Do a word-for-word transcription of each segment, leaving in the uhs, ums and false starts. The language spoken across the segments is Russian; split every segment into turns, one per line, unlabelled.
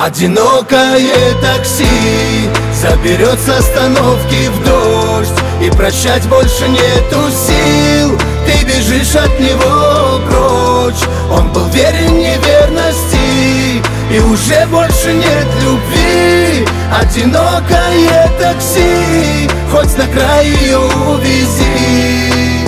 Одинокое такси заберет с остановки в дождь, и прощать больше нету сил. Ты бежишь от него прочь. Он был верен неверности, и уже больше нет любви. Одинокое такси, хоть на край ее увези.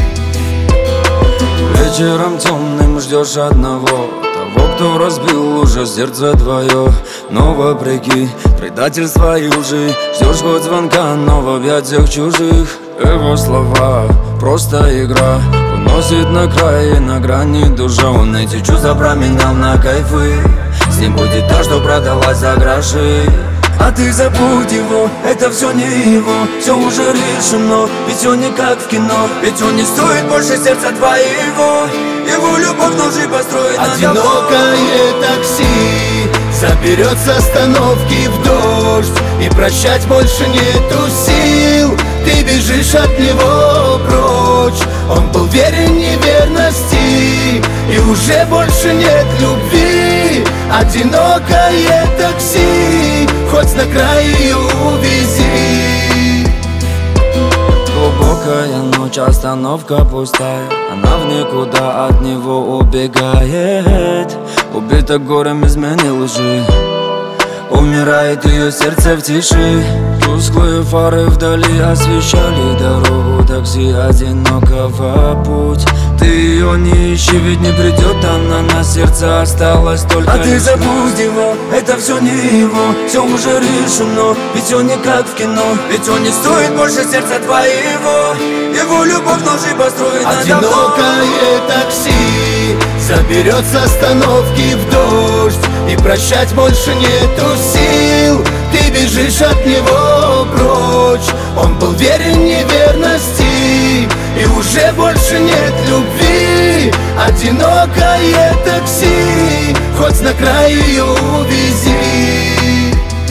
Вечером темным ждешь одного, того, кто разбил уже сердце твое. Но вопреки предательства и лжи ждешь хоть звонка, но в объятиях чужих. Его слова просто игра, уносит на край, на грани душа. Он эти чувства променял на кайфы, с ним будет та, что продалась за гроши. А ты забудь его, это все не его, все уже решено, ведь он не как в кино. Ведь он не стоит больше сердца твоего, его любовь ножи построить.
Одинокое такси заберет с остановки в дождь, и прощать больше нету сил. Ты бежишь от него прочь. Он был верен неверности, и уже больше нет любви. Одинокое такси, хоть на край ее увези.
Глубокая ночь, остановка пустая, она в никуда от него убегает. Убита горем измены лжи, умирает ее сердце в тиши. Тусклые фары вдали освещали дорогу такси одинокого путь. Ты ее не ищи, ведь не придет она, на сердце осталось только. А ты забудь его, это все не его, все уже решено, ведь он не как в кино. Ведь он не стоит больше сердца твоего, его любовь ножи построить.
Одинокое такси заберет с остановки в дождь, и прощать больше нету сил. Ты бежишь от него прочь. Он был верен неверности, и уже больше нет любви. Одинокое такси, хоть на край ее увези.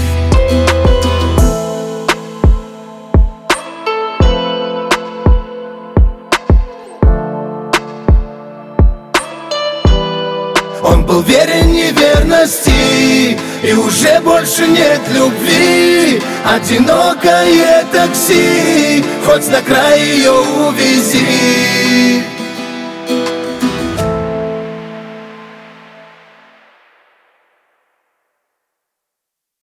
Он был верен неверности, и уже больше нет любви. Одинокое такси, хоть на край ее увези.